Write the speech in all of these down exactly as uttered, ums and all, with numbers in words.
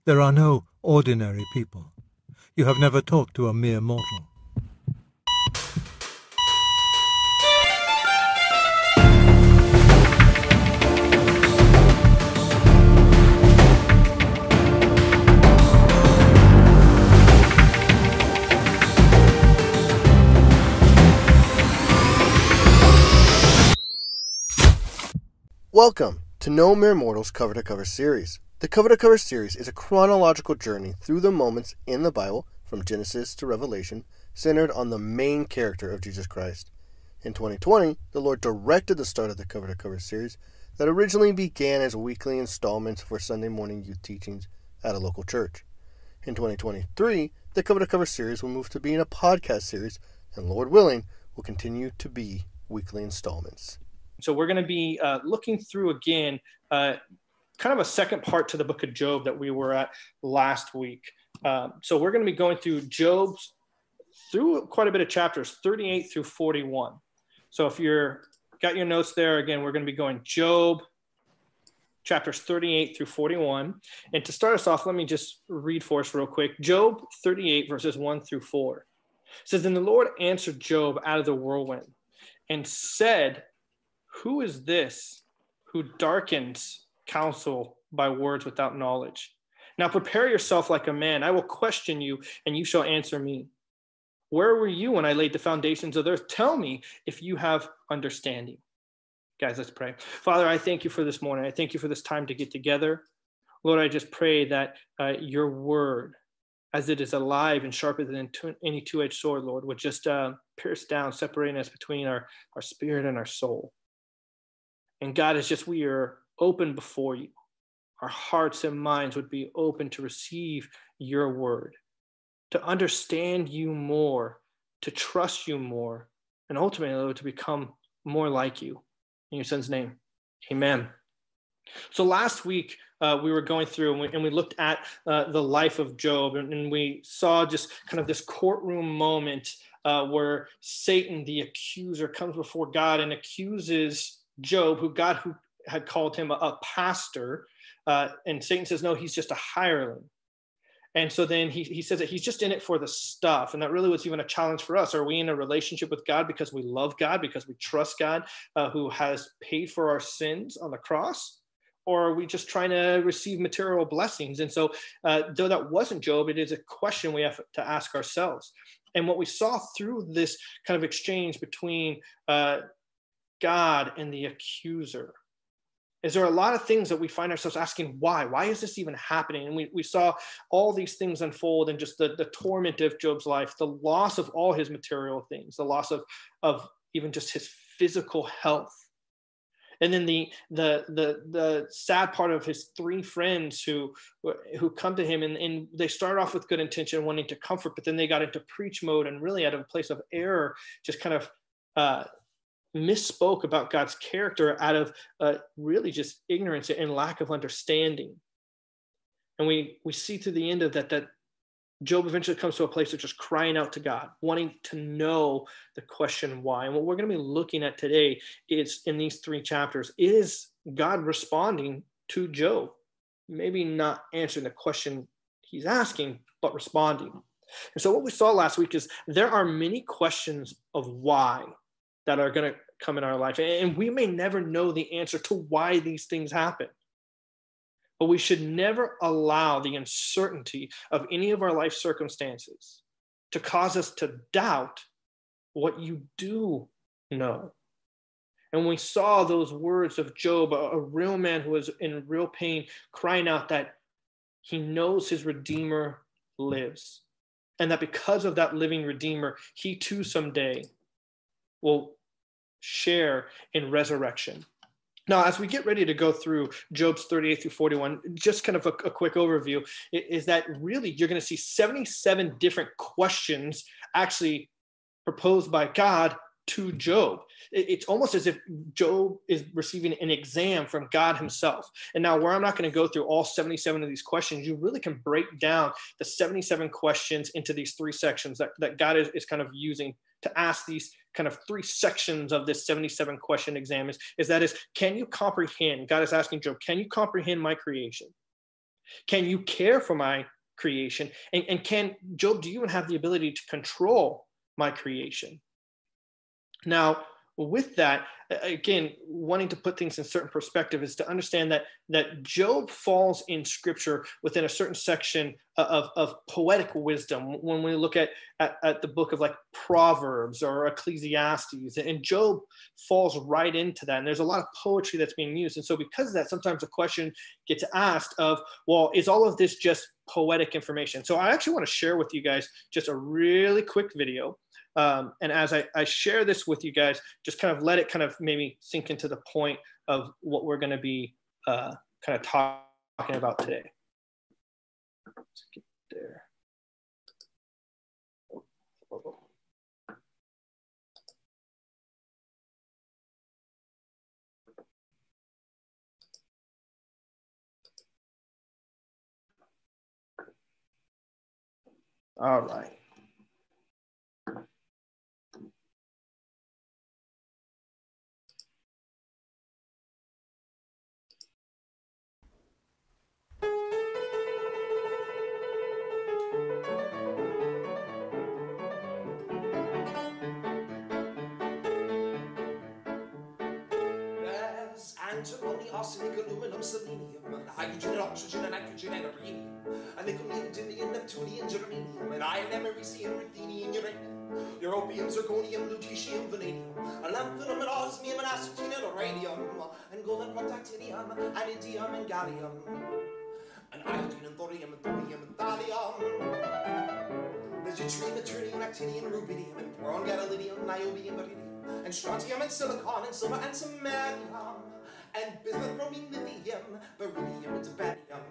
There are no ordinary people. You have never talked to a mere mortal. Welcome to No Mere Mortals Cover to Cover series. The Cover to Cover series is a chronological journey through the moments in the Bible, from Genesis to Revelation, centered on the main character of Jesus Christ. In twenty twenty, the Lord directed the start of the Cover to Cover series that originally began as weekly installments for Sunday morning youth teachings at a local church. In twenty twenty-three, the Cover to Cover series will move to being a podcast series, and Lord willing, will continue to be weekly installments. So we're going to be uh, looking through again, uh, kind of a second part to the book of Job that we were at last week. Um, so we're going to be going through Job's through quite a bit of chapters, thirty-eight through forty-one. So if you're got your notes there, again, we're going to be going Job chapters thirty-eight through forty-one. And to start us off, let me just read for us real quick. Job thirty-eight verses one through four. It says, "Then the Lord answered Job out of the whirlwind and said, 'Who is this who darkens counsel by words without knowledge? Now prepare yourself like a man. I will question you, and you shall answer me. Where were you when I laid the foundations of the earth? Tell me if you have understanding.'" Guys, let's pray. Father, I thank you for this morning. I thank you for this time to get together. Lord, I just pray that uh, your word, as it is alive and sharper than any two-edged sword, Lord, would just uh, pierce down, separating us between our, our spirit and our soul. And God, it's just we are open before you. Our hearts and minds would be open to receive your word, to understand you more, to trust you more, and ultimately, Lord, to become more like you. In your son's name, amen. So last week, uh, we were going through and we, and we looked at uh, the life of Job, and, and we saw just kind of this courtroom moment uh, where Satan, the accuser, comes before God and accuses Job, who God who had called him a, a pastor, uh, and Satan says, no, he's just a hireling. And so then he, he says that he's just in it for the stuff. And that really was even a challenge for us. Are we in a relationship with God because we love God, because we trust God, uh, who has paid for our sins on the cross? Or are we just trying to receive material blessings? And so uh, though that wasn't Job, it is a question we have to ask ourselves. And what we saw through this kind of exchange between uh, God and the accuser is there are a lot of things that we find ourselves asking, why? Why is this even happening? And we, we saw all these things unfold and just the, the torment of Job's life, the loss of all his material things, the loss of, of even just his physical health. And then the, the, the, the sad part of his three friends who, who come to him and, and they start off with good intention, wanting to comfort, but then they got into preach mode and really out of a place of error, just kind of uh, misspoke about God's character out of uh, really just ignorance and lack of understanding. And we we see to the end of that, that Job eventually comes to a place of just crying out to God, wanting to know the question why. And what we're going to be looking at today is in these three chapters, is God responding to Job? Maybe not answering the question he's asking, but responding. And so what we saw last week is there are many questions of why that are going to come in our life. And we may never know the answer to why these things happen. But we should never allow the uncertainty of any of our life circumstances to cause us to doubt what you do know. And we saw those words of Job, a, a real man who was in real pain, crying out that he knows his Redeemer lives. And that because of that living Redeemer, he too someday will share in resurrection. Now, as we get ready to go through Job's thirty-eight through forty-one, just kind of a, a quick overview is that really you're going to see seventy-seven different questions actually proposed by God to Job. It's almost as if Job is receiving an exam from God himself. And now where I'm not going to go through all seventy-seven of these questions, you really can break down the seventy-seven questions into these three sections that, that God is, is kind of using to ask these kind of three sections of this seventy-seven question exam is, is that is, can you comprehend? God is asking Job, can you comprehend my creation? Can you care for my creation? And, and can, Job, do you even have the ability to control my creation? Now, with that, again, wanting to put things in certain perspective is to understand that that Job falls in Scripture within a certain section of, of poetic wisdom. When we look at, at, at the book of like Proverbs or Ecclesiastes, and Job falls right into that. And there's a lot of poetry that's being used. And so because of that, sometimes a question gets asked of, well, is all of this just poetic information? So I actually want to share with you guys just a really quick video. Um, and as I, I share this with you guys, just kind of let it kind of maybe sink into the point of what we're going to be uh, kind of talking about today. Let's get there. Oh, oh, oh. All right. Antimony, arsenic, aluminum, selenium, hydrogen, and oxygen, and nitrogen, and rhenium, and nickel, neodymium, neptunium, germanium, and iron, americium, ruthenium, uranium, europium, zirconium, lutetium, vanadium, and lanthanum, and osmium, and astatine, and uranium, and gold, and titanium, and indium, and gallium, and iodine, and thorium, and thorium, and thallium. There's yttrium, ytterbium, actinium, rubidium, and boron, gadolinium, niobium, beryllium, and strontium, and silicon, and silver, and samarium, and bismuth, bromine, lithium, beryllium, and tiberium.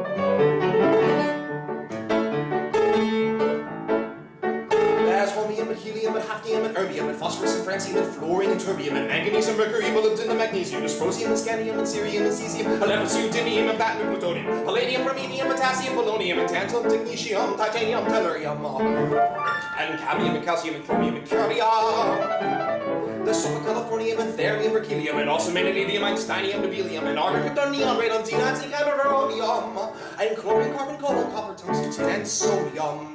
There's holmium, and helium, and hafnium, and erbium, and phosphorus, and francium, and fluorine, and terbium, and manganese, and mercury, molybdenum, and magnesium, dysprosium, and scandium, and cerium, and cesium, alepidinium, and platinum, and plutonium, palladium, rhenium, potassium, polonium, and tantalum, technetium, titanium, tellurium, and cadmium, and calcium, and chromium, and cadmium. The sulfur, californium, and therium, berkelium, and also vanadium, einsteinium, nobelium, and argon, krypton, neon, radon, xenon, zinc, and rhodium, and chlorine, carbon, cobalt, copper, tungsten, and sodium.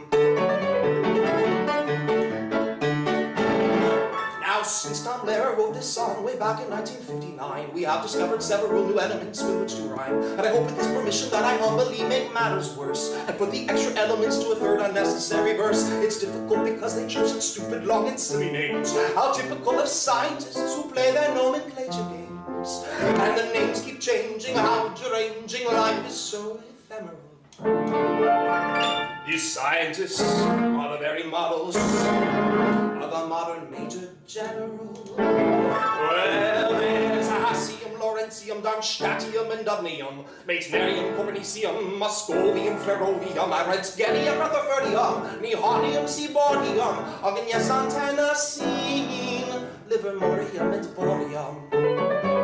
Now, since Tom Lehrer wrote this song way back in nineteen fifty-nine, we have discovered several new elements with which to rhyme, and I hope with his permission that I humbly make matters worse, and put the extra elements to a third unnecessary verse. It's difficult because they choose such stupid, long, and silly names, how typical of scientists who play their nomenclature games, and the names keep changing, how deranging life is so ephemeral. These scientists are the very models of a modern major general. Well, there's Hassium, Lawrencium, Darmstadtium, and Dubnium, Meitnerium, Cornicium, Muscovium, Flerovium, Arensgenium, Rutherfordium, Nihonium, Seabordium, Ognius, Antanacene, Livermorium, and Borium.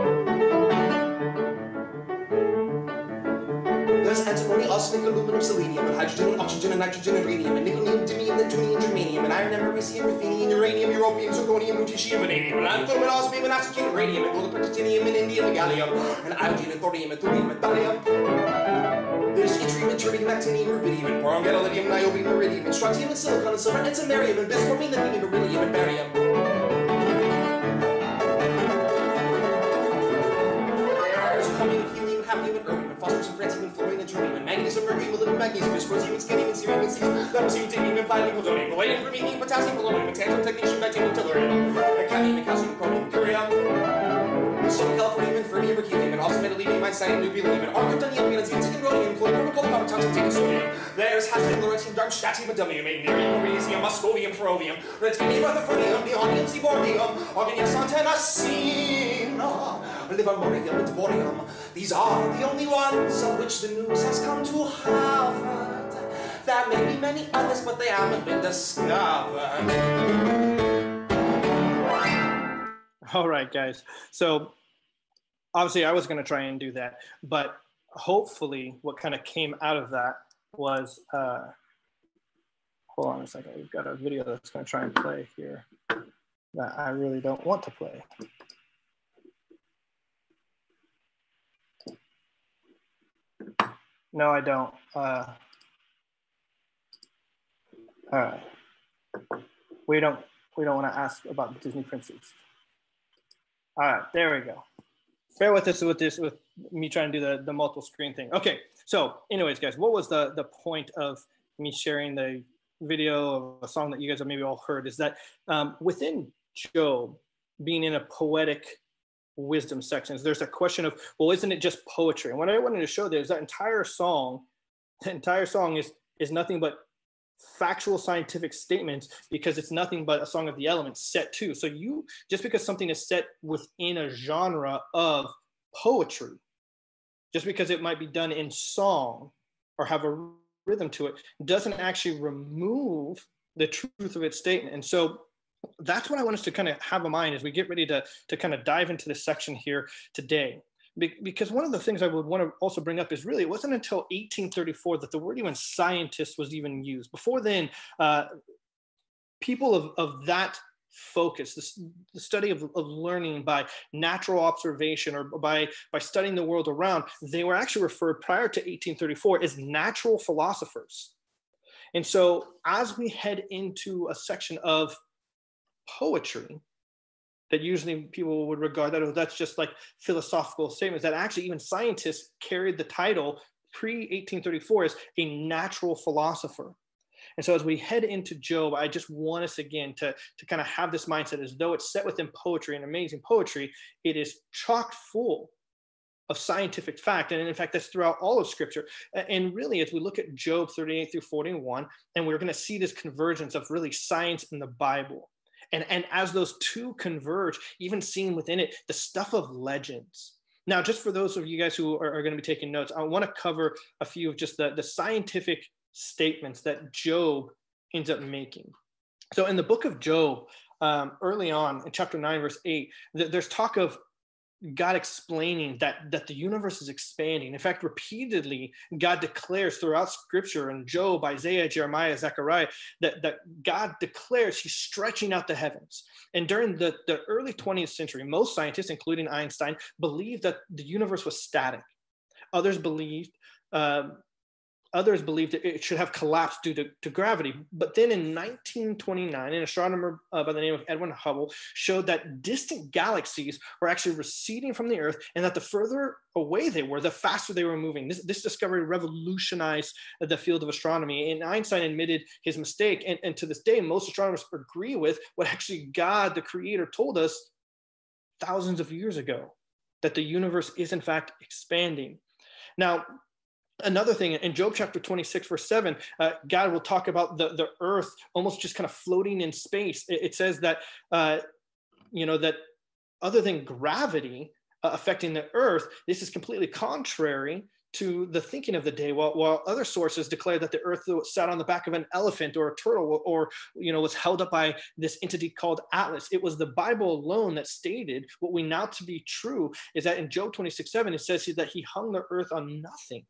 There's antimony, arsenic, aluminum, selenium, and hydrogen, and oxygen, and nitrogen, and rhenium, and nickel, neodymium, neptunium, germanium, and iron, americium, ruthenium, uranium, europium, zirconium, lutetium, vanadium, and lanthanum, and osmium, and astatine, and radium, and gold, and titanium, and indium, and gallium, and iodine, and thorium, and thulium, and thallium. There's yttrium, and terbium, actinium, rubidium, and boron, gadolinium, niobium, iridium, and strontium, and silicon, and silver, and samarium, and bismuth, bromine, lithium, and beryllium, and barium. There's chromium, helium, hafnium, and erbium, and phosphorus, and francium, and fluorine, and terbium, and manganese, and mercury, molybdenum, magnesium, dysprosium, and scandium, and cerium, and cesium, leprosy, palladium, and platinum, plutonium, palladium, rhenium, potassium, polonium, and tantalum, technetium, titanium, tellurium, and cadmium, and calcium, chromium, curium, sulfur, californium, and fermium, berkelium, and also vanadium, einsteinium, nobelium, and argon, krypton, neon, radon, zinc, and rhodium, chlorine, carbon, cobalt, copper, tungsten, and sodium. There's Hassium, Lawrencium, Darmstadtium, and Dubnium, Meitnerium, Cornicium, Muscovium, Ferrovium, Rhenium, Rutherfordium, Nihonium, Seabordium, Ognius, Antanacene, Livermorium, and Borium. These are the only ones of which the news has come to Harvard. There may be many others, but they haven't been discovered. All right, guys. So obviously I was going to try and do that, but hopefully what kind of came out of that was, uh, hold on a second. We've got a video that's going to try and play here that I really don't want to play. No, I don't. Uh, all right. We don't. We don't want to ask about Disney princess. All right, there we go. Bear with us with this, with me trying to do the, the multiple screen thing. Okay, so anyways, guys, what was the, the point of me sharing the video of a song that you guys have maybe all heard is that um, within Job, being in a poetic wisdom sections, there's a question of, well, isn't it just poetry? And what I wanted to show there is that entire song, the entire song is, is nothing but factual scientific statements, because it's nothing but a song of the elements set to. So you, just because something is set within a genre of poetry, just because it might be done in song or have a rhythm to it, doesn't actually remove the truth of its statement. And so that's what I want us to kind of have in mind as we get ready to, to kind of dive into this section here today. Because one of the things I would want to also bring up is really, it wasn't until eighteen thirty-four that the word even scientist was even used. Before then, uh, people of, of that focus, this, the study of, of learning by natural observation or by, by studying the world around, they were actually referred prior to eighteen thirty-four as natural philosophers. And so as we head into a section of poetry, that usually people would regard that, oh, that's just like philosophical statements, that actually even scientists carried the title pre eighteen thirty-four as a natural philosopher. And so as we head into Job, I just want us again to, to kind of have this mindset as though it's set within poetry and amazing poetry, it is chock full of scientific fact. And in fact, that's throughout all of scripture. And really, as we look at Job thirty-eight through forty-one, and we're going to see this convergence of really science in the Bible. And, and as those two converge, even seeing within it the stuff of legends. Now, just for those of you guys who are, are going to be taking notes, I want to cover a few of just the, the scientific statements that Job ends up making. So in the book of Job, um, early on in chapter nine, verse eight, th- there's talk of God explaining that, that the universe is expanding. In fact, repeatedly, God declares throughout scripture in Job, Isaiah, Jeremiah, Zechariah, that, that God declares he's stretching out the heavens. And during the, the early twentieth century, most scientists, including Einstein, believed that the universe was static. Others believed um, Others believed that it should have collapsed due to, to gravity. But then in nineteen twenty-nine, an astronomer uh, by the name of Edwin Hubble showed that distant galaxies were actually receding from the Earth, and that the further away they were, the faster they were moving. This, this discovery revolutionized the field of astronomy. And Einstein admitted his mistake. And, and to this day, most astronomers agree with what actually God, the creator, told us thousands of years ago, that the universe is in fact expanding. Now, another thing, in Job chapter twenty-six, verse seven, uh, God will talk about the, the earth almost just kind of floating in space. It, it says that, uh, you know, that other than gravity uh, affecting the earth, this is completely contrary to the thinking of the day, while, while other sources declare that the earth sat on the back of an elephant or a turtle, or, or, you know, was held up by this entity called Atlas. It was the Bible alone that stated what we know to be true, is that in Job twenty-six, seven, it says that he hung the earth on nothing.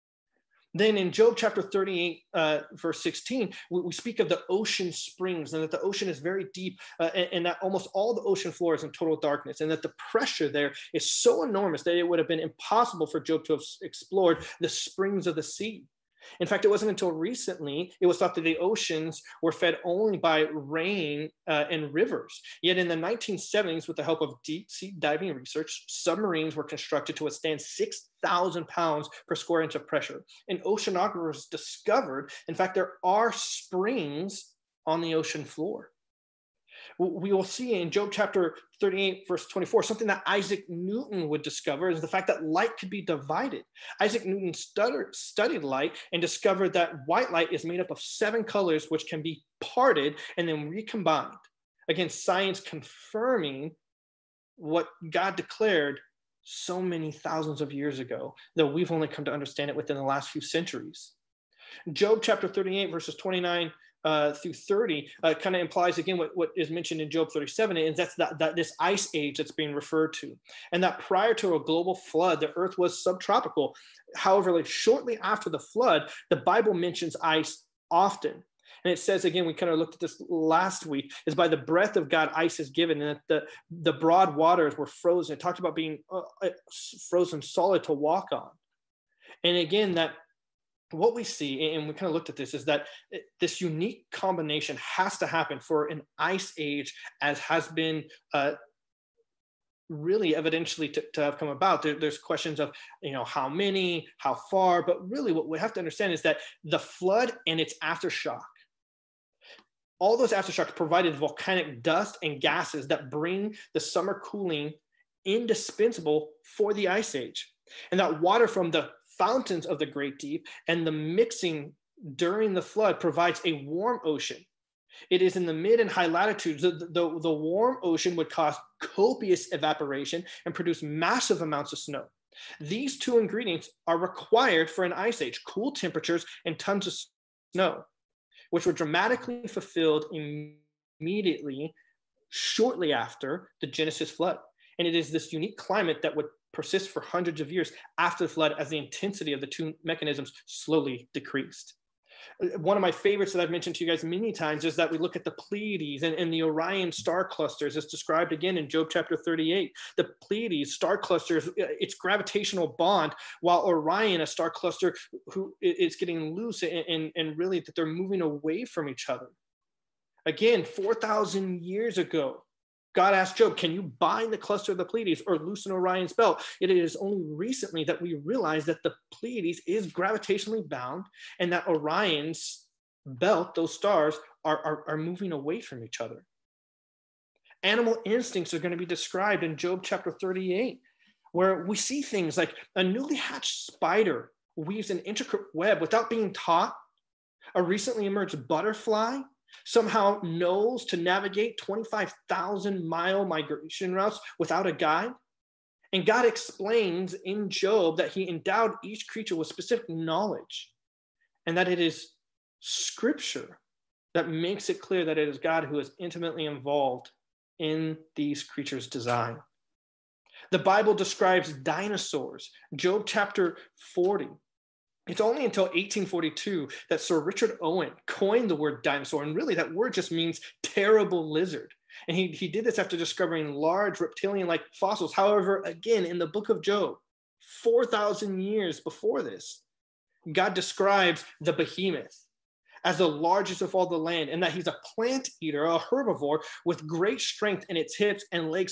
Then in Job chapter thirty-eight, uh, verse sixteen, we, we speak of the ocean springs, and that the ocean is very deep, uh, and, and that almost all the ocean floor is in total darkness, and that the pressure there is so enormous that it would have been impossible for Job to have explored the springs of the sea. In fact, it wasn't until recently it was thought that the oceans were fed only by rain uh, and rivers. Yet in the nineteen seventies, with the help of deep sea diving research, submarines were constructed to withstand six thousand pounds per square inch of pressure. And oceanographers discovered, in fact, there are springs on the ocean floor. We will see in Job chapter thirty-eight, verse twenty-four, something that Isaac Newton would discover is the fact that light could be divided. Isaac Newton studied, studied light and discovered that white light is made up of seven colors, which can be parted and then recombined. Again, science confirming what God declared so many thousands of years ago, though we've only come to understand it within the last few centuries. Job chapter thirty-eight, verses twenty-nine Uh, through thirty uh, kind of implies again what, what is mentioned in Job thirty-seven, and that's that, that this ice age that's being referred to, and that prior to a global flood, the earth was subtropical. However, like shortly after the flood, the Bible mentions ice often. And it says, again, we kind of looked at this last week, is by the breath of God, ice is given, and that the, the broad waters were frozen. It talked about being uh, frozen solid to walk on. And again, that what we see, and we kind of looked at this, is that this unique combination has to happen for an ice age, as has been uh, really evidentially to, to have come about. There, there's questions of, you know, how many, how far, but really what we have to understand is that the flood and its aftershock, all those aftershocks provided volcanic dust and gases that bring the summer cooling indispensable for the ice age. And that water from the fountains of the great deep and the mixing during the flood provides a warm ocean. It is in the mid and high latitudes. The, the, the warm ocean would cause copious evaporation and produce massive amounts of snow. These two ingredients are required for an ice age: cool temperatures and tons of snow, which were dramatically fulfilled immediately shortly after the Genesis flood. And it is this unique climate that would persist for hundreds of years after the flood as the intensity of the two mechanisms slowly decreased. One of my favorites that I've mentioned to you guys many times is that we look at the Pleiades and, and the Orion star clusters as described again in Job chapter thirty-eight. The Pleiades star clusters, its gravitational bond, while Orion, a star cluster who is getting loose and, and, and really that they're moving away from each other. Again, four thousand years ago, God asked Job, can you bind the cluster of the Pleiades or loosen Orion's belt? It is only recently that we realize that the Pleiades is gravitationally bound and that Orion's belt, those stars, are, are, are moving away from each other. Animal instincts are going to be described in Job chapter thirty-eight, where we see things like a newly hatched spider weaves an intricate web without being taught. A recently emerged butterfly somehow knows to navigate twenty-five thousand mile migration routes without a guide. And God explains in Job that he endowed each creature with specific knowledge, and that it is scripture that makes it clear that it is God who is intimately involved in these creatures' design. The Bible describes dinosaurs. Job chapter forty. It's only until eighteen forty-two that Sir Richard Owen coined the word dinosaur, and really that word just means terrible lizard. And he, he did this after discovering large reptilian-like fossils. However, again, in the book of Job, four thousand years before this, God describes the behemoth as the largest of all the land, and that he's a plant eater, a herbivore with great strength in its hips and legs,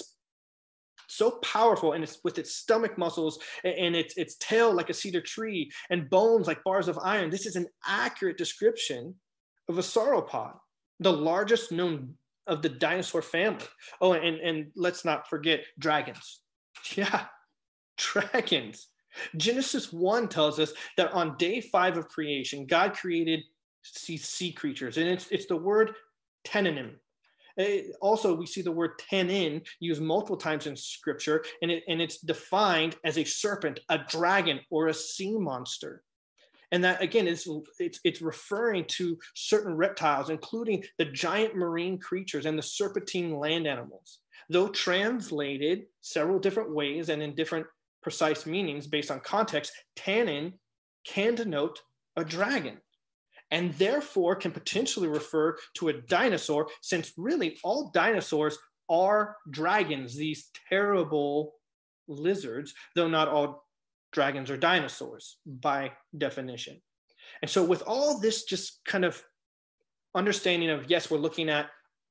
so powerful, and it's with its stomach muscles and its, its tail like a cedar tree and bones like bars of iron. This is an accurate description of a sauropod, the largest known of the dinosaur family. Oh, and, and let's not forget dragons. Yeah, dragons. Genesis one tells us that on day five of creation, God created sea, sea creatures, and it's, it's the word tenanim. It, also, we see the word tenin used multiple times in scripture, and, it, and it's defined as a serpent, a dragon, or a sea monster. And that, again, is it's, it's referring to certain reptiles, including the giant marine creatures and the serpentine land animals. Though translated several different ways and in different precise meanings based on context, tannin can denote a dragon, and therefore can potentially refer to a dinosaur, since really all dinosaurs are dragons, these terrible lizards, though not all dragons are dinosaurs by definition. And so with all this just kind of understanding of, yes, we're looking at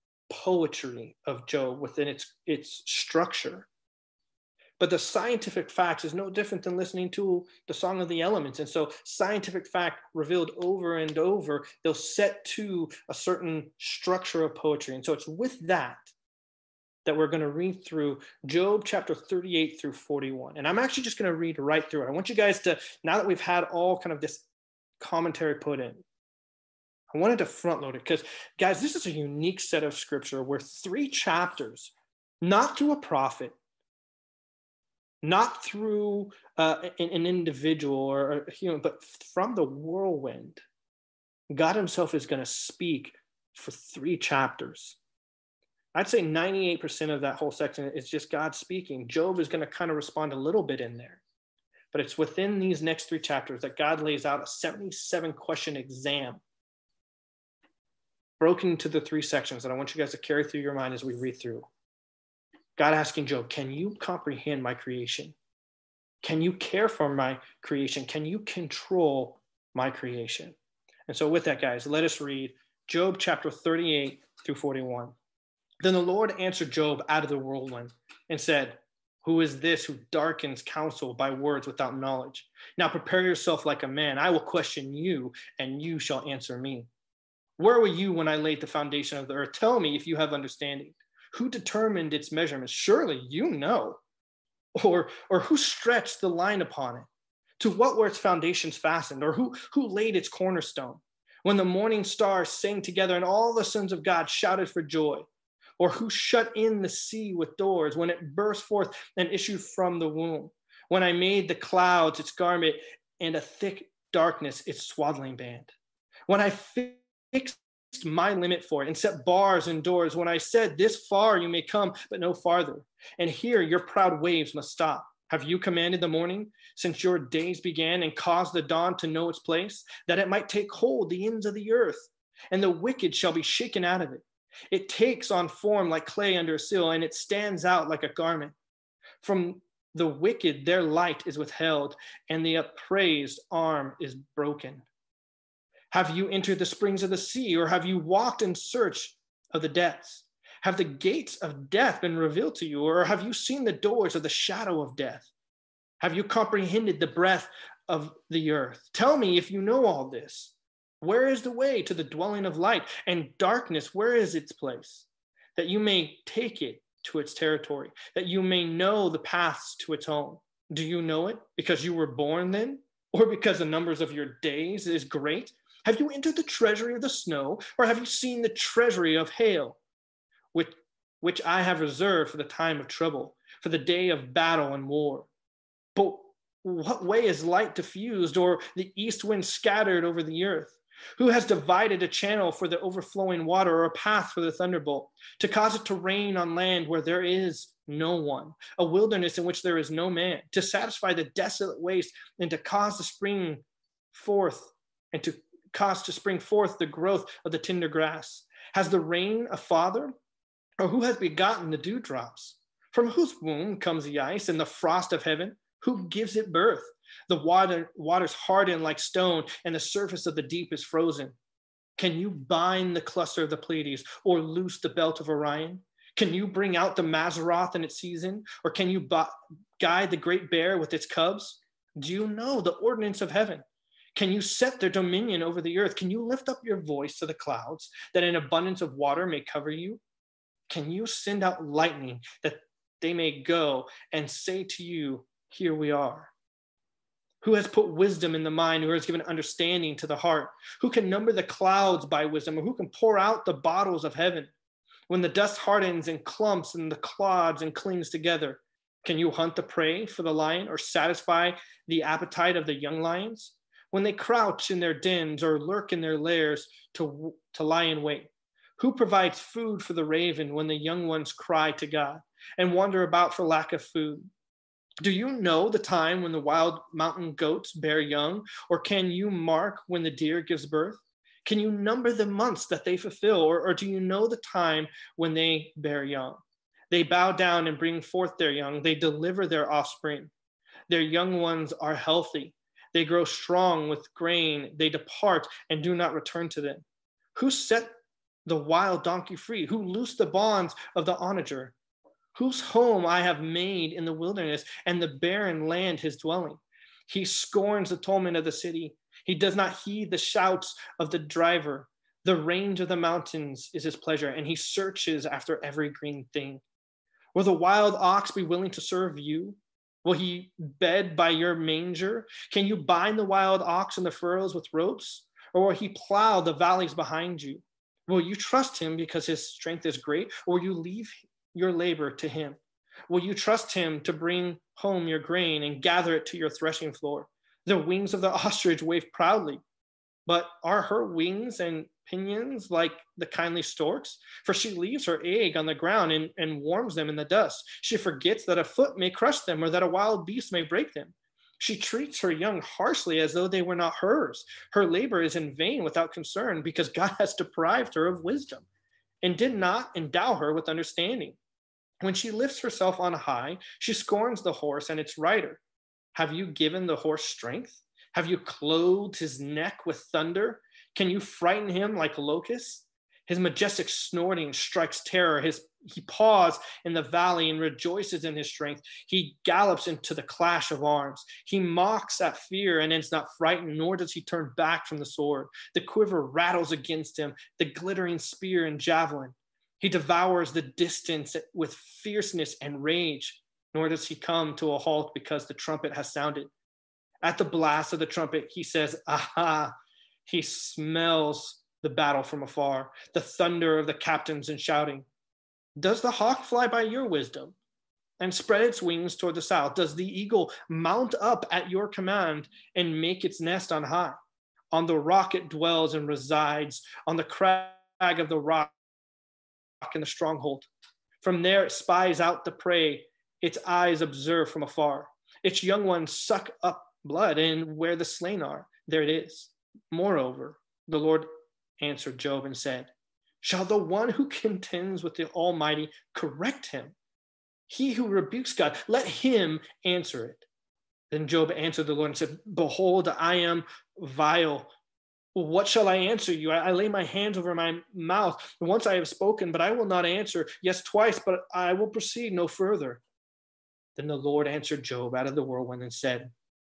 poetry of Job within its, its structure, but the scientific facts is no different than listening to the Song of the Elements. And so scientific fact revealed over and over, they'll set to a certain structure of poetry. And so it's with that that we're going to read through Job chapter thirty-eight through forty-one. And I'm actually just going to read right through it. I want you guys to, now that we've had all kind of this commentary put in, I wanted to front load it because, guys, this is a unique set of scripture where three chapters, not through a prophet, not through uh, an, an individual or a human, but from the whirlwind, God himself is going to speak for three chapters. I'd say ninety-eight percent of that whole section is just God speaking. Job is going to kind of respond a little bit in there, but it's within these next three chapters that God lays out a seventy-seven question exam broken into the three sections that I want you guys to carry through your mind as we read through. God asking Job, can you comprehend my creation? Can you care for my creation? Can you control my creation. And so with that, guys, let us read Job chapter thirty-eight through forty-one. Then the Lord answered Job out of the whirlwind and said, who is this who darkens counsel by words without knowledge? Now prepare yourself like a man. I will question you, and you shall answer me. Where were you when I laid the foundation of the earth? Tell me if you have understanding. Who determined its measurements? Surely you know. Or, or who stretched the line upon it? To what were its foundations fastened? Or who, who laid its cornerstone? When the morning stars sang together and all the sons of God shouted for joy? Or who shut in the sea with doors when it burst forth and issued from the womb? When I made the clouds its garment and a thick darkness its swaddling band? When I fixed my limit for it and set bars and doors, when I said, this far you may come, but no farther, and here your proud waves must stop. Have you commanded the morning since your days began, and caused the dawn to know its place, that it might take hold the ends of the earth, and the wicked shall be shaken out of it? It takes on form like clay under a sill, and it stands out like a garment. From the wicked their light is withheld, and the upraised arm is broken. Have you entered the springs of the sea, or have you walked in search of the depths? Have the gates of death been revealed to you, or have you seen the doors of the shadow of death? Have you comprehended the breadth of the earth? Tell me if you know all this. Where is the way to the dwelling of light? And darkness, where is its place? That you may take it to its territory, that you may know the paths to its home. Do you know it because you were born then? Or because the numbers of your days is great? Have you entered the treasury of the snow? Or have you seen the treasury of hail, which, which I have reserved for the time of trouble, for the day of battle and war? But what way is light diffused, or the east wind scattered over the earth? Who has divided a channel for the overflowing water, or a path for the thunderbolt, to cause it to rain on land where there is no one, a wilderness in which there is no man, to satisfy the desolate waste, and to cause to spring forth, and to cause to spring forth the growth of the tender grass? Has the rain a father, or who has begotten the dewdrops? From whose womb comes the ice and the frost of heaven? Who gives it birth? The water, waters harden like stone, and the surface of the deep is frozen. Can you bind the cluster of the Pleiades, or loose the belt of Orion? Can you bring out the Mazzaroth in its season, or can you bu- guide the great bear with its cubs? Do you know the ordinance of heaven? Can you set their dominion over the earth? Can you lift up your voice to the clouds, that an abundance of water may cover you? Can you send out lightning, that they may go and say to you, here we are? Who has put wisdom in the mind, who has given understanding to the heart? Who can number the clouds by wisdom, or who can pour out the bottles of heaven? When the dust hardens and clumps and the clods and clings together, can you hunt the prey for the lion, or satisfy the appetite of the young lions? When they crouch in their dens, or lurk in their lairs to, to lie in wait, who provides food for the raven when the young ones cry to God and wander about for lack of food? Do you know the time when the wild mountain goats bear young, or can you mark when the deer gives birth? Can you number the months that they fulfill, or, or do you know the time when they bear young? They bow down and bring forth their young. They deliver their offspring. Their young ones are healthy. They grow strong with grain. They depart and do not return to them. Who set the wild donkey free? Who loosed the bonds of the onager? Whose home I have made in the wilderness, and the barren land his dwelling. He scorns the tumult of the city. He does not heed the shouts of the driver. The range of the mountains is his pleasure, and he searches after every green thing. Will the wild ox be willing to serve you? Will he bed by your manger? Can you bind the wild ox in the furrows with ropes? Or will he plow the valleys behind you? Will you trust him because his strength is great, or will you leave your labor to him? Will you trust him to bring home your grain and gather it to your threshing floor? The wings of the ostrich wave proudly, but are her wings and pinions like the kindly storks? For she leaves her egg on the ground and, and warms them in the dust. She forgets that a foot may crush them, or that a wild beast may break them. She treats her young harshly as though they were not hers. Her labor is in vain without concern, because God has deprived her of wisdom and did not endow her with understanding. When she lifts herself on high, she scorns the horse and its rider. Have you given the horse strength? Have you clothed his neck with thunder? Can you frighten him like locusts? His majestic snorting strikes terror. His, he paws in the valley and rejoices in his strength. He gallops into the clash of arms. He mocks at fear and is not frightened, nor does he turn back from the sword. The quiver rattles against him, the glittering spear and javelin. He devours the distance with fierceness and rage, nor does he come to a halt because the trumpet has sounded. At the blast of the trumpet, he says, aha! He smells the battle from afar, the thunder of the captains and shouting. Does the hawk fly by your wisdom and spread its wings toward the south? Does the eagle mount up at your command and make its nest on high? On the rock it dwells and resides, on the crag of the rock in the stronghold. From there it spies out the prey, its eyes observe from afar. Its young ones suck up blood, and where the slain are, there it is. Moreover, the Lord answered Job and said, shall the one who contends with the Almighty correct him? He who rebukes God, let him answer it. Then Job answered the Lord and said, behold, I am vile. What shall I answer you? I, I lay my hands over my mouth. Once I have spoken, but I will not answer. Yes, twice, but I will proceed no further. Then the Lord answered Job out of the whirlwind and said,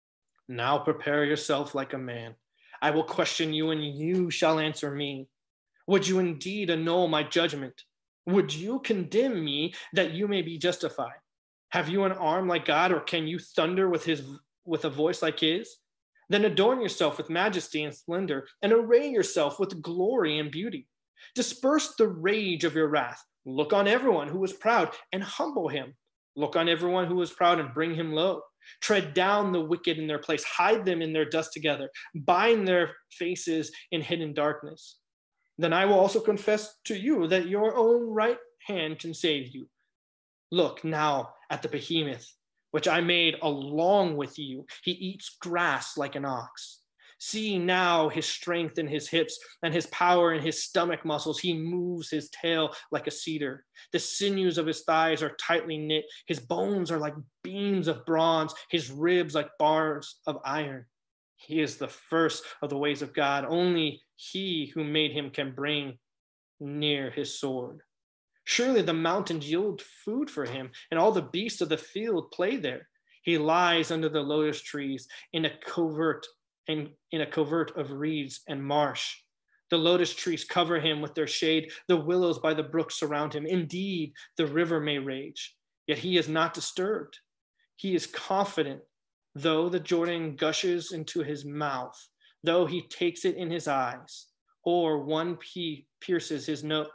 now prepare yourself like a man. I will question you, and you shall answer me. Would you indeed annul my judgment? Would you condemn me that you may be justified? Have you an arm like God, or can you thunder with his with a voice like his? Then adorn yourself with majesty and splendor, and array yourself with glory and beauty. Disperse the rage of your wrath. Look on everyone who is proud and humble him. Look on everyone who is proud and bring him low. Tread down the wicked in their place, hide them in their dust together, bind their faces in hidden darkness. Then I will also confess to you that your own right hand can save you. Look now at the behemoth, which I made along with you. He eats grass like an ox. See now his strength in his hips and his power in his stomach muscles. He moves his tail like a cedar. The sinews of his thighs are tightly knit. His bones are like beams of bronze, his ribs like bars of iron. He is the first of the ways of God. Only he who made him can bring near his sword. Surely the mountains yield food for him, and all the beasts of the field play there. He lies under the lotus trees in a covert and in a covert of reeds and marsh. The lotus trees cover him with their shade. The willows by the brook surround him. Indeed, the river may rage, yet he is not disturbed. He is confident, though the Jordan gushes into his mouth, though he takes it in his eyes, or one pea pierces his nose,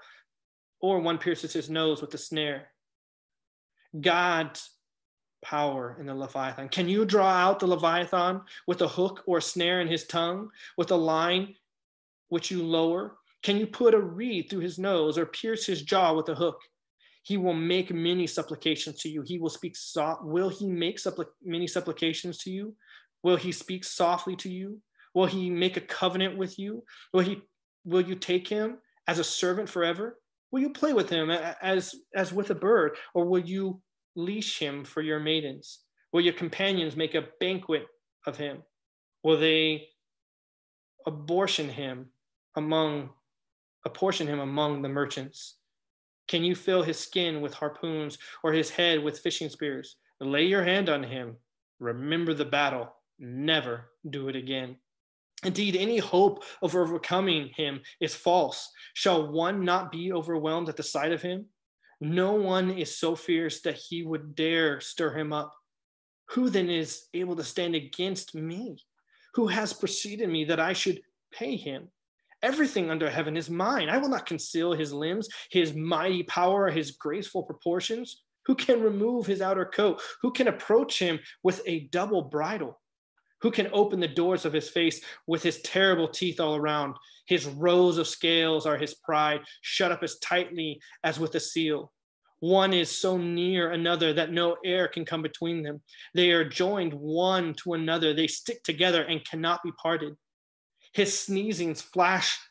or one pierces his nose with a snare. God's power in the Leviathan. Can you draw out the Leviathan with a hook or a snare in his tongue, with a line which you lower? Can you put a reed through his nose or pierce his jaw with a hook? He will make many supplications to you. He will speak soft. Will he make suppli- many supplications to you? Will he speak softly to you? Will he make a covenant with you? Will he? Will you take him as a servant forever? Will you play with him as, as with a bird, or will you leash him for your maidens? Will your companions make a banquet of him? Will they abortion him among, apportion him among the merchants? Can you fill his skin with harpoons or his head with fishing spears? Lay your hand on him. Remember the battle. Never do it again. Indeed, any hope of overcoming him is false. Shall one not be overwhelmed at the sight of him? No one is so fierce that he would dare stir him up. Who then is able to stand against me? Who has preceded me that I should pay him? Everything under heaven is mine. I will not conceal his limbs, his mighty power, his graceful proportions. Who can remove his outer coat? Who can approach him with a double bridle? Who can open the doors of his face with his terrible teeth all around? His rows of scales are his pride, shut up as tightly as with a seal. One is so near another that no air can come between them. They are joined one to another. They stick together and cannot be parted. His sneezings flash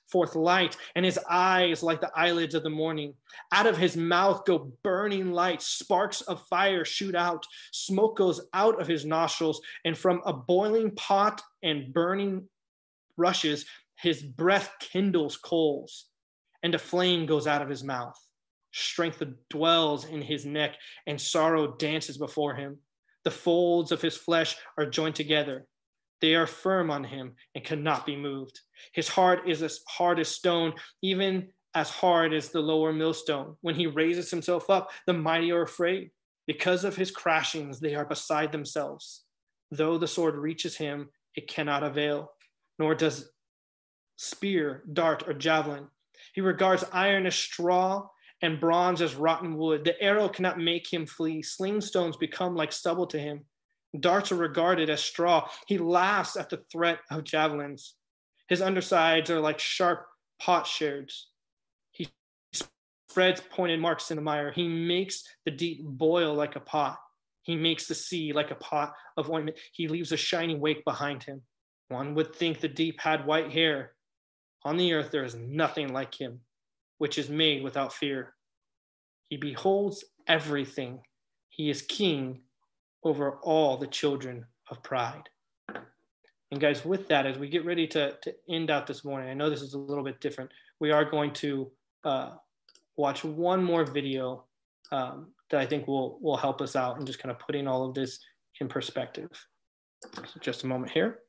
forth light, and his eyes like the eyelids of the morning. Out of his mouth go burning light. Sparks of fire shoot out. Smoke goes out of his nostrils, and from a boiling pot and burning rushes, his breath kindles coals, and a flame goes out of his mouth. Strength dwells in his neck, and sorrow dances before him. The folds of his flesh are joined together. They are firm on him and cannot be moved. His heart is as hard as stone, even as hard as the lower millstone. When he raises himself up, the mighty are afraid. Because of his crashings, they are beside themselves. Though the sword reaches him, it cannot avail, nor does spear, dart, or javelin. He regards iron as straw and bronze as rotten wood. The arrow cannot make him flee. Sling stones become like stubble to him. Darts are regarded as straw. He laughs at the threat of javelins. His undersides are like sharp potsherds. He spreads pointed marks in the mire. He makes the deep boil like a pot. He makes the sea like a pot of ointment. He leaves a shining wake behind him. One would think the deep had white hair. On the earth there is nothing like him, which is made without fear. He beholds everything. He is king over all the children of pride. And guys, with that, as we get ready to, to end out this morning, I know this is a little bit different. We are going to uh, watch one more video um, that I think will, will help us out and just kind of putting all of this in perspective. So just a moment here.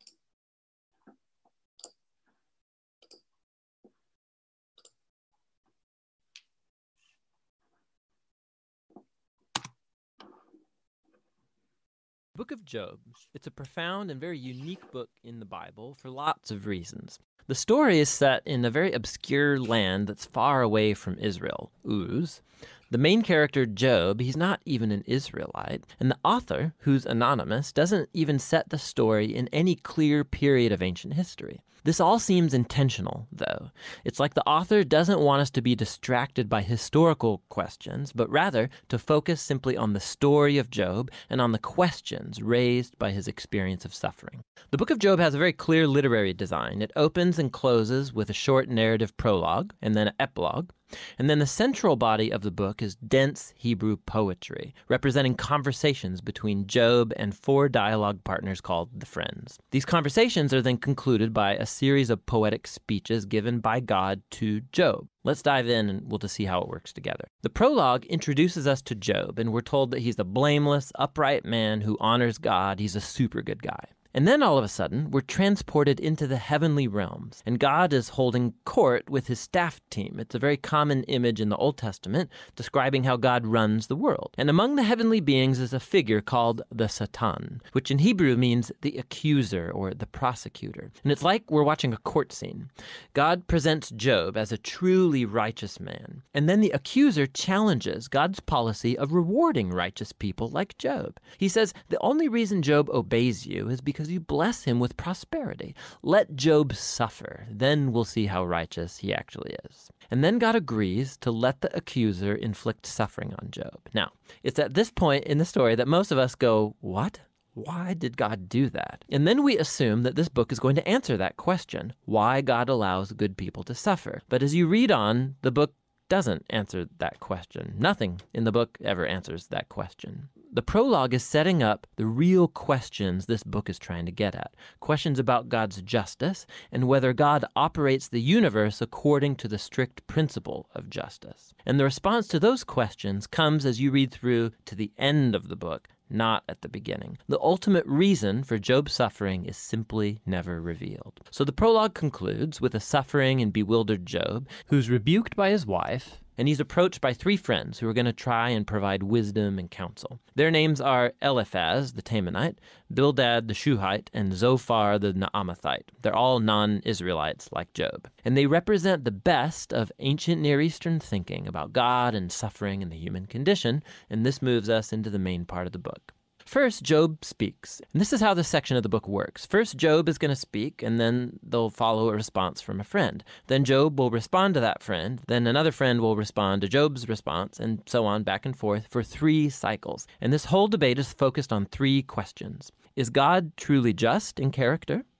Book of Job. It's a profound and very unique book in the Bible for lots of reasons. The story is set in a very obscure land that's far away from Israel, Uz. The main character, Job, he's not even an Israelite, and the author, who's anonymous, doesn't even set the story in any clear period of ancient history. This all seems intentional, though. It's like the author doesn't want us to be distracted by historical questions, but rather to focus simply on the story of Job and on the questions raised by his experience of suffering. The book of Job has a very clear literary design. It opens and closes with a short narrative prologue and then an epilogue. And then the central body of the book is dense Hebrew poetry, representing conversations between Job and four dialogue partners called the Friends. These conversations are then concluded by a series of poetic speeches given by God to Job. Let's dive in and we'll just see how it works together. The prologue introduces us to Job, and we're told that he's a blameless, upright man who honors God. He's a super good guy. And then all of a sudden, we're transported into the heavenly realms, and God is holding court with his staff team. It's a very common image in the Old Testament describing how God runs the world. And among the heavenly beings is a figure called the Satan, which in Hebrew means the accuser or the prosecutor. And it's like we're watching a court scene. God presents Job as a truly righteous man, and then the accuser challenges God's policy of rewarding righteous people like Job. He says, the only reason Job obeys you is because because you bless him with prosperity. Let Job suffer, then we'll see how righteous he actually is. And then God agrees to let the accuser inflict suffering on Job. Now, it's at this point in the story that most of us go, what? Why did God do that? And then we assume that this book is going to answer that question, why God allows good people to suffer. But as you read on, the book doesn't answer that question. Nothing in the book ever answers that question. The prologue is setting up the real questions this book is trying to get at. Questions about God's justice and whether God operates the universe according to the strict principle of justice. And the response to those questions comes as you read through to the end of the book, not at the beginning. The ultimate reason for Job's suffering is simply never revealed. So the prologue concludes with a suffering and bewildered Job who's rebuked by his wife, and he's approached by three friends who are going to try and provide wisdom and counsel. Their names are Eliphaz, the Temanite, Bildad, the Shuhite, and Zophar, the Naamathite. They're all non-Israelites like Job. And they represent the best of ancient Near Eastern thinking about God and suffering and the human condition, and this moves us into the main part of the book. First, Job speaks. And this is how this section of the book works. First, Job is going to speak, and then they'll follow a response from a friend. Then Job will respond to that friend. Then another friend will respond to Job's response, and so on back and forth for three cycles. And this whole debate is focused on three questions. Is God truly just in character?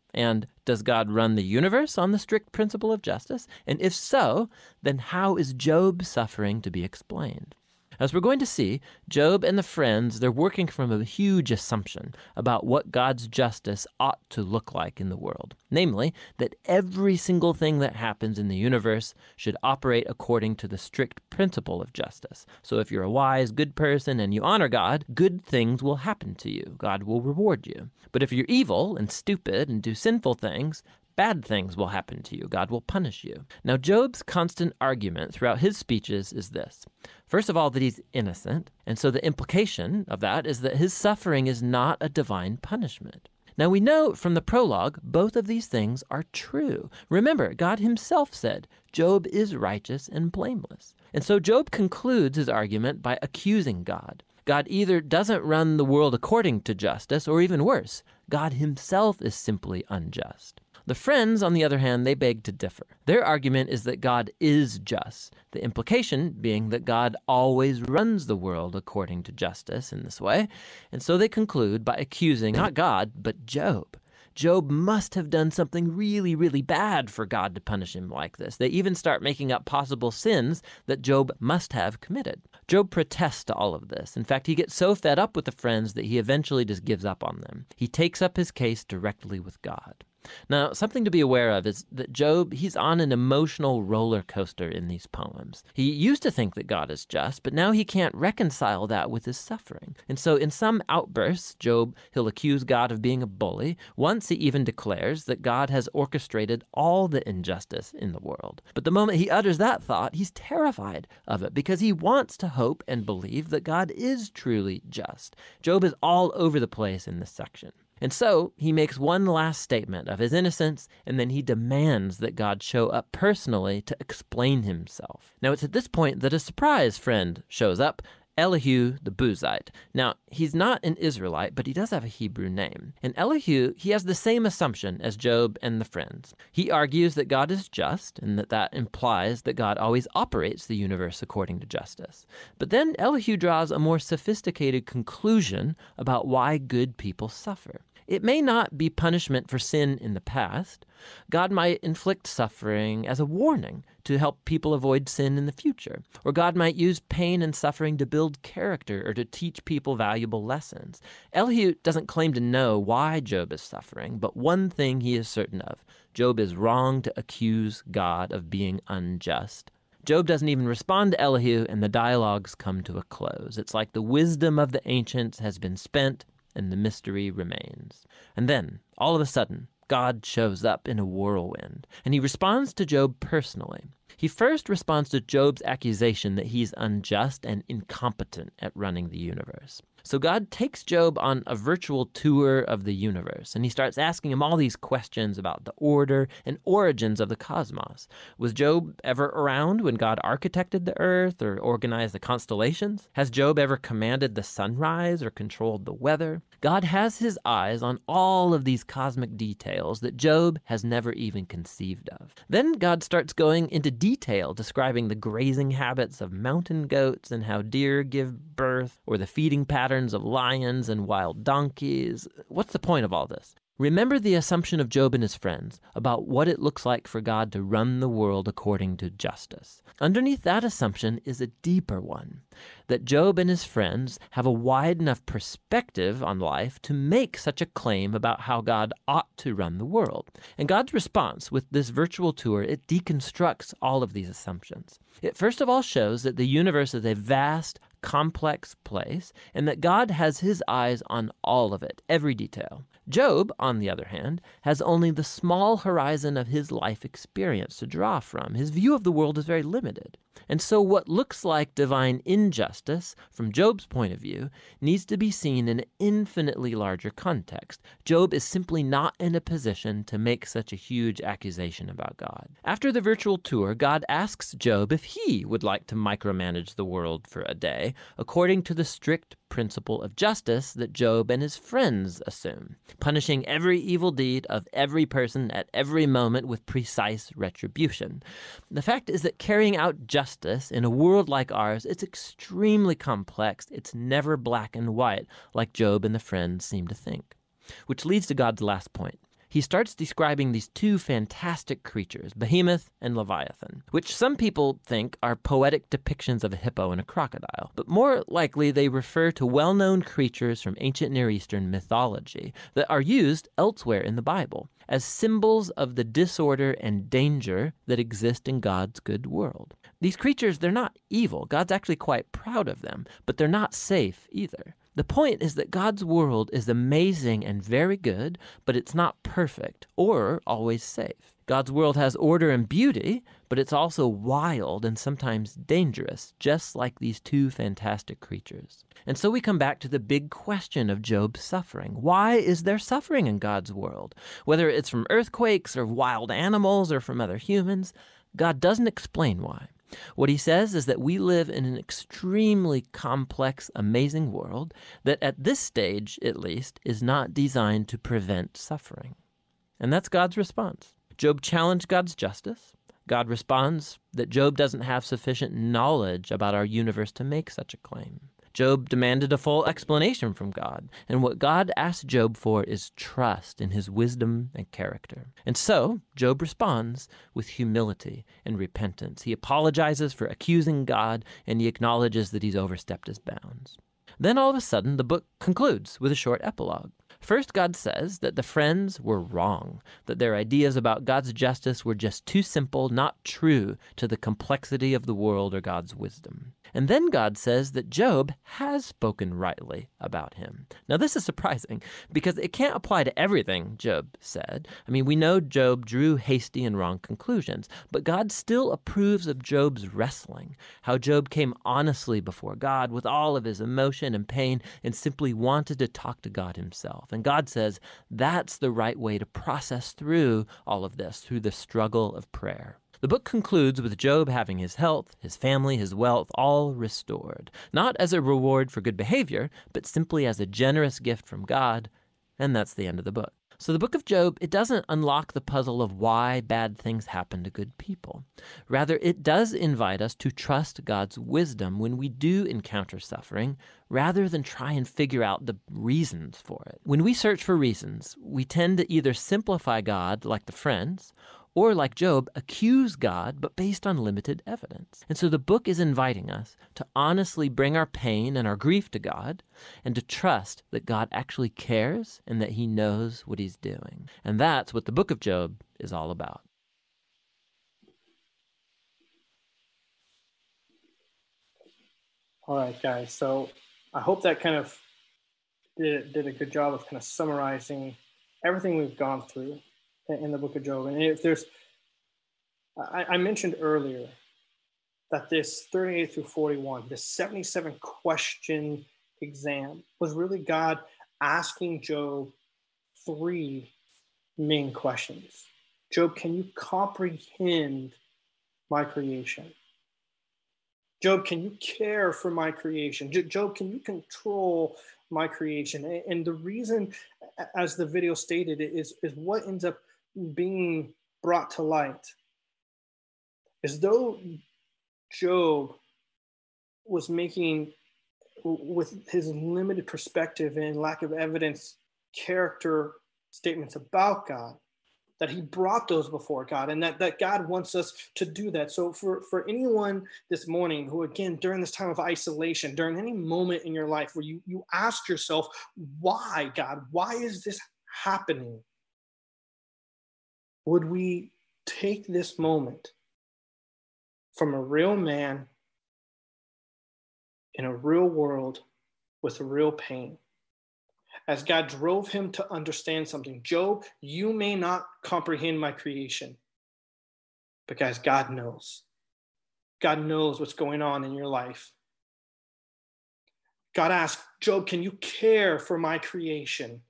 And does God run the universe on the strict principle of justice? And if so, then how is Job's suffering to be explained? As we're going to see, Job and the friends, they're working from a huge assumption about what God's justice ought to look like in the world. Namely, that every single thing that happens in the universe should operate according to the strict principle of justice. So if you're a wise, good person and you honor God, good things will happen to you. God will reward you. But if you're evil and stupid and do sinful things, bad things will happen to you. God will punish you. Now, Job's constant argument throughout his speeches is this. First of all, that he's innocent, and so the implication of that is that his suffering is not a divine punishment. Now, we know from the prologue, both of these things are true. Remember, God himself said, Job is righteous and blameless. And so Job concludes his argument by accusing God. God either doesn't run the world according to justice, or even worse, God himself is simply unjust. The friends, on the other hand, they beg to differ. Their argument is that God is just, the implication being that God always runs the world according to justice in this way, and so they conclude by accusing not God, but Job. Job must have done something really, really bad for God to punish him like this. They even start making up possible sins that Job must have committed. Job protests to all of this. In fact, he gets so fed up with the friends that he eventually just gives up on them. He takes up his case directly with God. Now, something to be aware of is that Job, he's on an emotional roller coaster in these poems. He used to think that God is just, but now he can't reconcile that with his suffering. And so in some outbursts, Job, he'll accuse God of being a bully. Once he even declares that God has orchestrated all the injustice in the world. But the moment he utters that thought, he's terrified of it because he wants to hope and believe that God is truly just. Job is all over the place in this section. And so he makes one last statement of his innocence, and then he demands that God show up personally to explain himself. Now, it's at this point that a surprise friend shows up, Elihu the Buzite. Now, he's not an Israelite, but he does have a Hebrew name. And Elihu, he has the same assumption as Job and the friends. He argues that God is just, and that that implies that God always operates the universe according to justice. But then Elihu draws a more sophisticated conclusion about why good people suffer. It may not be punishment for sin in the past. God might inflict suffering as a warning to help people avoid sin in the future. Or God might use pain and suffering to build character or to teach people valuable lessons. Elihu doesn't claim to know why Job is suffering, but one thing he is certain of. Job is wrong to accuse God of being unjust. Job doesn't even respond to Elihu, and the dialogues come to a close. It's like the wisdom of the ancients has been spent, and the mystery remains. And then, all of a sudden, God shows up in a whirlwind, and he responds to Job personally. He first responds to Job's accusation that he's unjust and incompetent at running the universe. So God takes Job on a virtual tour of the universe, and he starts asking him all these questions about the order and origins of the cosmos. Was Job ever around when God architected the earth or organized the constellations? Has Job ever commanded the sunrise or controlled the weather? God has his eyes on all of these cosmic details that Job has never even conceived of. Then God starts going into detail describing the grazing habits of mountain goats and how deer give birth, or the feeding patterns of lions and wild donkeys. What's the point of all this? Remember the assumption of Job and his friends about what it looks like for God to run the world according to justice. Underneath that assumption is a deeper one, that Job and his friends have a wide enough perspective on life to make such a claim about how God ought to run the world. And God's response with this virtual tour, it deconstructs all of these assumptions. It first of all shows that the universe is a vast, complex place, and that God has his eyes on all of it, every detail. Job, on the other hand, has only the small horizon of his life experience to draw from. His view of the world is very limited. And so what looks like divine injustice, from Job's point of view, needs to be seen in an infinitely larger context. Job is simply not in a position to make such a huge accusation about God. After the virtual tour, God asks Job if he would like to micromanage the world for a day, according to the strict principle of justice that Job and his friends assume, punishing every evil deed of every person at every moment with precise retribution. The fact is that carrying out justice in a world like ours, it's extremely complex. It's never black and white, like Job and the friends seem to think. Which leads to God's last point. he starts describing these two fantastic creatures, Behemoth and Leviathan, which some people think are poetic depictions of a hippo and a crocodile, but more likely they refer to well-known creatures from ancient Near Eastern mythology that are used elsewhere in the Bible as symbols of the disorder and danger that exist in God's good world. These creatures, they're not evil. God's actually quite proud of them, but they're not safe either. The point is that God's world is amazing and very good, but it's not perfect or always safe. God's world has order and beauty, but it's also wild and sometimes dangerous, just like these two fantastic creatures. And so we come back to the big question of Job's suffering. Why is there suffering in God's world? Whether it's from earthquakes or wild animals or from other humans, God doesn't explain why. What he says is that we live in an extremely complex, amazing world that at this stage, at least, is not designed to prevent suffering. And that's God's response. Job challenged God's justice. God responds that Job doesn't have sufficient knowledge about our universe to make such a claim. Job demanded a full explanation from God, and what God asked Job for is trust in his wisdom and character. And so, Job responds with humility and repentance. He apologizes for accusing God, and he acknowledges that he's overstepped his bounds. Then all of a sudden, the book concludes with a short epilogue. First, God says that the friends were wrong, that their ideas about God's justice were just too simple, not true to the complexity of the world or God's wisdom. And then God says that Job has spoken rightly about him. Now, this is surprising because it can't apply to everything Job said. I mean, we know Job drew hasty and wrong conclusions, but God still approves of Job's wrestling, how Job came honestly before God with all of his emotion and pain and simply wanted to talk to God himself. And God says that's the right way to process through all of this, through the struggle of prayer. The book concludes with Job having his health, his family, his wealth all restored, not as a reward for good behavior, but simply as a generous gift from God, and that's the end of the book. So the book of Job, it doesn't unlock the puzzle of why bad things happen to good people. Rather, it does invite us to trust God's wisdom when we do encounter suffering, rather than try and figure out the reasons for it. When we search for reasons, we tend to either simplify God like the friends, or like Job, accuse God, but based on limited evidence. And so the book is inviting us to honestly bring our pain and our grief to God and to trust that God actually cares and that he knows what he's doing. And that's what the book of Job is all about. All right, guys. So I hope that kind of did, did a good job of kind of summarizing everything we've gone through in the book of Job. And if there's, I, I mentioned earlier that this thirty-eight through forty-one, this seventy-seven question exam was really God asking Job three main questions. Job, can you comprehend my creation? Job, can you care for my creation? Job, can you control my creation? And the reason, as the video stated, is, is what ends up being brought to light. As though Job was making, with his limited perspective and lack of evidence, character statements about God, that he brought those before God, and that, that God wants us to do that. So for, for anyone this morning who, again, during this time of isolation, during any moment in your life where you, you ask yourself, why, God, why is this happening? Would we take this moment from a real man in a real world with a real pain, as God drove him to understand something? Job, you may not comprehend my creation, but guys, God knows. God knows what's going on in your life. God asked Job, can you care for my creation?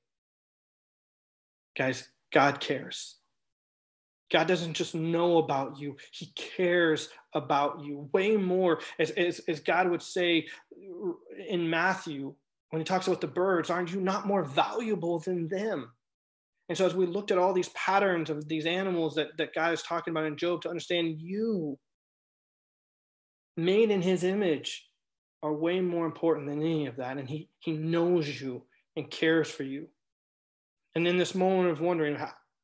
Guys, God cares. God doesn't just know about you, he cares about you way more. As, as, as God would say in Matthew, when he talks about the birds, aren't you not more valuable than them? And so as we looked at all these patterns of these animals that, that God is talking about in Job, to understand you, made in his image, are way more important than any of that. And he, he knows you and cares for you. And in this moment of wondering, how,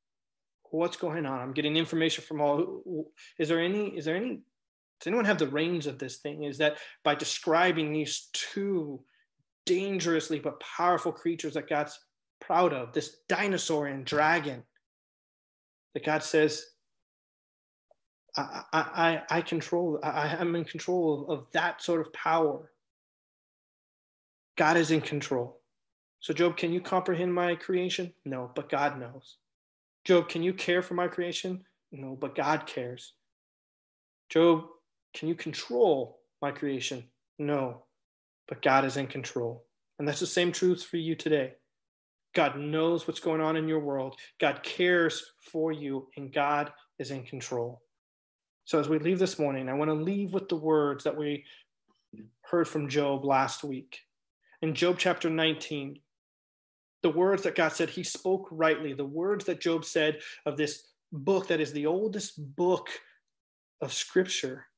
What's going on? I'm getting information from all. Is there any, is there any, does anyone have the reins of this thing? Is that by describing these two dangerously but powerful creatures that God's proud of, this dinosaur and dragon, that God says, I, I, I, I control, I, I'm in control of, of that sort of power. God is in control. So Job, can you comprehend my creation? No, but God knows. Job, can you care for my creation? No, but God cares. Job, can you control my creation? No, but God is in control. And that's the same truth for you today. God knows what's going on in your world. God cares for you, and God is in control. So as we leave this morning, I want to leave with the words that we heard from Job last week. In Job chapter nineteen, the words that God said, he spoke rightly. The words that Job said of this book that is the oldest book of Scripture,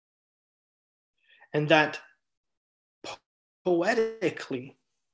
and that poetically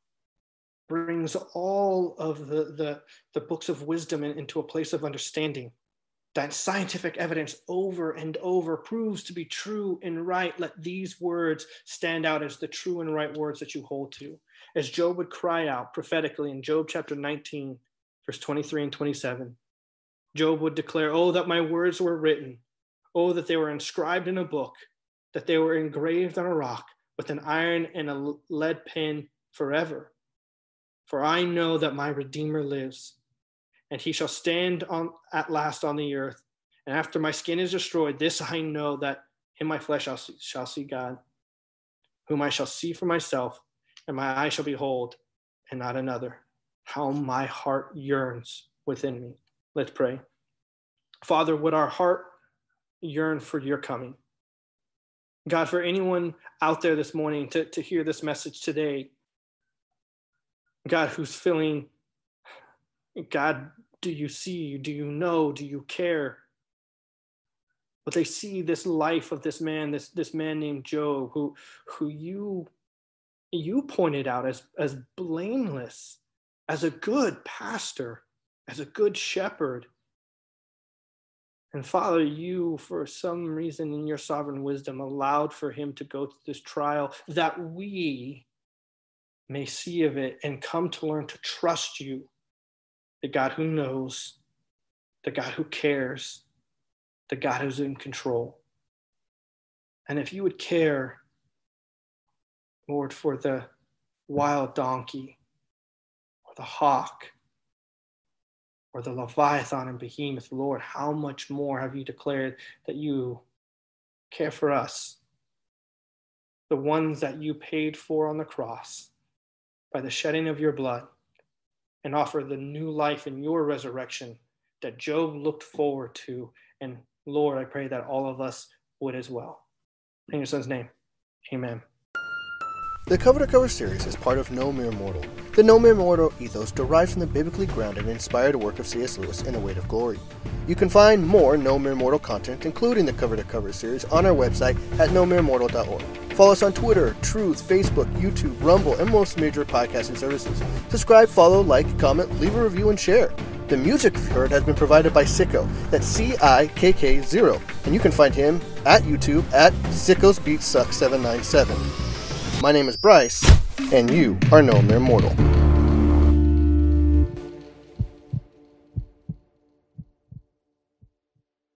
brings all of the, the, the books of wisdom in, into a place of understanding. That scientific evidence over and over proves to be true and right. Let these words stand out as the true and right words that you hold to. As Job would cry out prophetically in Job chapter nineteen, verse twenty-three and twenty-seven, Job would declare, oh, that my words were written. Oh, that they were inscribed in a book, that they were engraved on a rock with an iron and a lead pen forever. For I know that my Redeemer lives, and he shall stand on at last on the earth. And after my skin is destroyed, this I know, that in my flesh I shall see God, whom I shall see for myself, and my eye shall behold, and not another. How my heart yearns within me. Let's pray. Father, would our heart yearn for your coming? God, for anyone out there this morning to, to hear this message today, God, who's feeling, God, do you see? Do you know? Do you care? But they see this life of this man, this, this man named Job, who, who you, you pointed out as, as blameless, as a good pastor, as a good shepherd. And Father, you, for some reason in your sovereign wisdom, allowed for him to go through this trial that we may see of it and come to learn to trust you, the God who knows, the God who cares, the God who's in control. And if you would care, Lord, for the wild donkey or the hawk or the Leviathan and behemoth, Lord, how much more have you declared that you care for us, the ones that you paid for on the cross by the shedding of your blood, and offer the new life in your resurrection that Job looked forward to. And Lord, I pray that all of us would as well. In your son's name, amen. The Cover to Cover series is part of No Mere Mortal. The No Mere Mortal ethos derives from the biblically grounded and inspired work of C S Lewis in A Weight of Glory. You can find more No Mere Mortal content, including the Cover to Cover series, on our website at no mere mortal dot org. Follow us on Twitter, Truth, Facebook, YouTube, Rumble, and most major podcasting services. Subscribe, follow, like, comment, leave a review, and share. The music you've heard has been provided by Sicko. That's C I K K zero. And you can find him at YouTube at Sicko's Beat Suck seven nine seven. My name is Bryce, and you are No Mere Mortal.